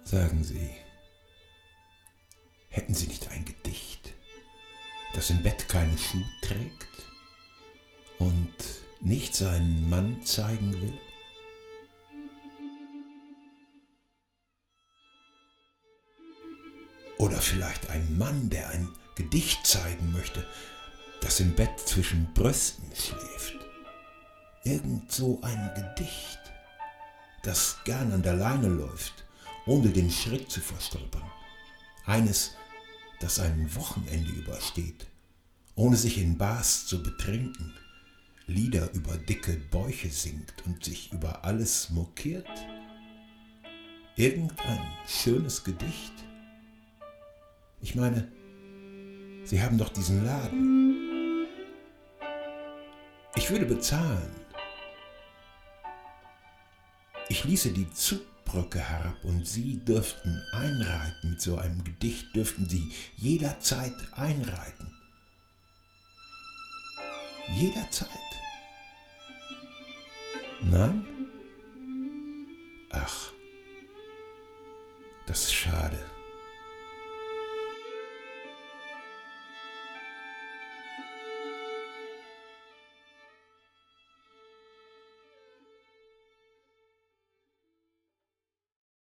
Sagen Sie, hätten Sie nicht ein Gedicht, das im Bett keinen Schuh trägt und nicht seinen Mann zeigen will? Oder vielleicht ein Mann, der ein Gedicht zeigen möchte, das im Bett zwischen Brüsten schläft. Irgend so ein Gedicht, das gern an der Leine läuft, ohne den Schritt zu verstolpern. Eines, das ein Wochenende übersteht, ohne sich in Bars zu betrinken, Lieder über dicke Bäuche singt und sich über alles mokiert. Irgendein schönes Gedicht? Ich meine, Sie haben doch diesen Laden. Ich würde bezahlen. Ich ließe die Zugbrücke herab und Sie dürften einreiten. Mit so einem Gedicht dürften Sie jederzeit einreiten. Jederzeit. Nein?